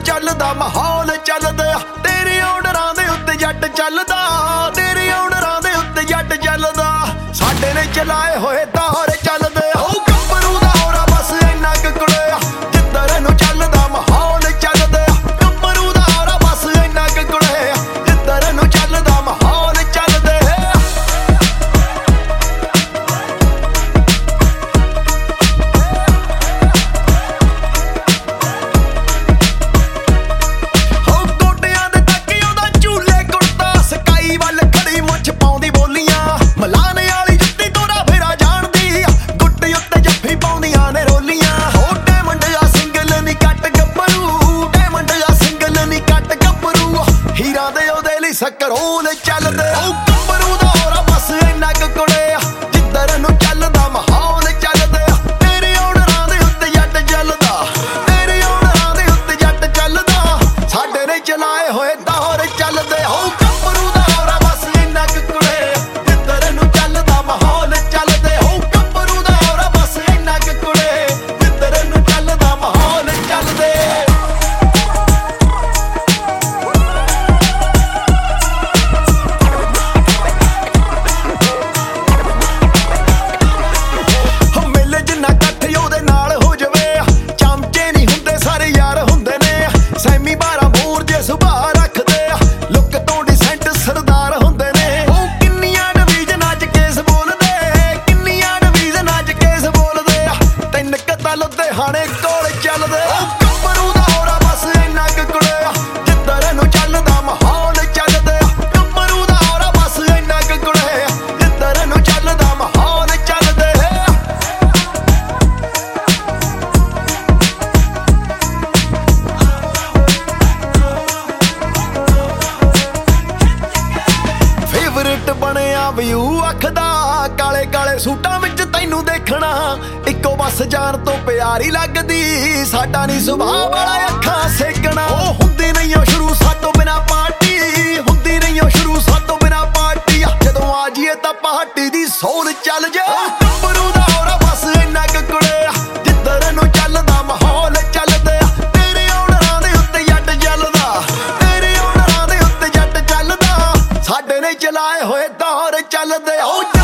ਚੱਲਦਾ ਮਾਹੌਲ ਚੱਲਦਾ ਤੇਰੇ ਆਰਡਰਾਂ ਦੇ ਉੱਤੇ ਜੱਟ ਚੱਲਦਾ ਤੇਰੇ ਆਰਡਰਾਂ ਦੇ ਉੱਤੇ ਜੱਟ ਚੱਲਦਾ ਸਾਡੇ ਨੇ ਚਲਾਏ ਹੋਏ ਤਾਰੇ ਚੱਲਦੇ ਉਹ ਗੱਭਰੂ ਦਾ ਹੋਰਾ ਬਸ ਇੰਨਾ ਕੁ ਕੁੜੇ ਜਿੱਧਰ ਨੂੰ ਚੱਲਦਾ ਮਾਹੌਲ ਚੱਲਦਾ ਗੱਭਰੂ ਦਾ ਹੋਰਾ ਬਸ ਇੰਨਾ ਕੁ ਕੁੜੇ ਜਿੱਧਰ ਨੂੰ ਚੱਲਦਾ ਮਾਹੌਲ ਚੱਲਦੇ ਸਕਰੋਲ ਚੱਲਦੇ ਉਹ ਗੱਭਰੂ ਦਾ ਹੋਰਾ ਬਸ ਇੰਨਾ ਕੁ ਕੁੜੇ ਜਿੱਧਰ ਨੂੰ ਚੱਲਦਾ ਮਾਹੌਲ ਚੱਲਦੇ ਤੇਰੇ ਆਰਡਰਾਂ ਦੇ ਉੱਤੇ ਜੱਟ ਚੱਲਦਾ ਤੇਰੇ ਆਰਡਰਾਂ ਦੇ ਉੱਤੇ ਜੱਟ ਚੱਲਦਾ ਸਾਡੇ ਨੇ ਚਲਾਏ ਹੋਏ ਤਾਰੇ ਚੱਲਦੇ ਉਹ ਗੱਭਰੂ ਦਾ ਹੋਰਾ ਬਸ ਇੰਨਾ ਕੁ ਕੁੜੇ ਜਿੱਧਰ ਨੂੰ ਚੱਲਦਾ ਮਾਹੌਲ ਚੱਲਦੇ ਉਹ ਗੱਭਰੂ ਦਾ ਹੋਰਾ ਬਸ ਇੰਨਾ ਕੁ ਕੁੜੇ ਜਿੱਧਰ ਨੂੰ ਚੱਲਦਾ ਮਾਹੌਲ ਚੱਲਦੇ ਲੁਧਿਆਣੇ ਕੋਲ ਚੱਲਦੇ ਉਹ ਗੱਭਰੂ ਦਾ ਹੋਰਾ ਬਸ ਇੰਨਾ ਕੁ ਕੁੜੇ ਜਿੱਧਰ ਨੂੰ ਚੱਲਦਾ ਮਾਹੌਲ ਚੱਲਦੇ ਗੱਭਰੂ ਦਾ ਹੋਰਾ ਬਸ ਇੰਨਾ ਕੁ ਕੁੜੇ ਜਿੱਧਰ ਨੂੰ ਚੱਲਦਾ ਮਾਹੌਲ ਚੱਲਦੇ ਫੇਵਰੇਟ ਬਣਿਆ ਵਿਊ ਅੱਖ ਦਾ ਕਾਲੇ ਕਾਲੇ ਸੂਟਾਂ ਵਿੱਚ ਤੈਨੂੰ ਦੇਖਣਾ ਇੱਕੋ ਬਸ ਜਾਣ ਤੋਂ ਪਿਆਰੀ ਲੱਗਦੀ ਸਾਡਾ ਨਹੀਂ ਸੁਭਾਅ ਵਾਲਾ ਅੱਖਾਂ ਸੇਕਣਾ ਉਹ ਹੁੰਦੀ ਨਹੀਂ ਓ ਸ਼ੁਰੂ ਸਾਤੋਂ ਬਿਨਾ ਪਾਰਟੀ ਹੁੰਦੀ ਨਹੀਂ ਓ ਸ਼ੁਰੂ ਸਾਤੋਂ ਬਿਨਾ ਪਾਰਟੀ ਜਦੋਂ ਆ ਜੀਏ ਤਾਂ ਪਾਰਟੀ ਦੀ ਸੋਲ ਚੱਲ ਜਾ ਗੱਭਰੂ ਦਾ ਹੋਰਾ ਬਸ ਇੰਨਾ ਕੁ ਕੁੜੇ ਜਿੱਧਰ ਨੂੰ ਚੱਲਦਾ ਮਾਹੌਲ ਚੱਲਦੇ ਤੇਰੇ ਆਰਡਰਾਂ ਦੇ ਉੱਤੇ ਜੱਟ ਚੱਲਦਾ ਤੇਰੇ ਆਰਡਰਾਂ ਦੇ ਉੱਤੇ ਜੱਟ ਚੱਲਦਾ ਸਾਡੇ ਨੇ ਚਲਾਏ ਹੋਏ ਤਾਰੇ ਚੱਲਦੇ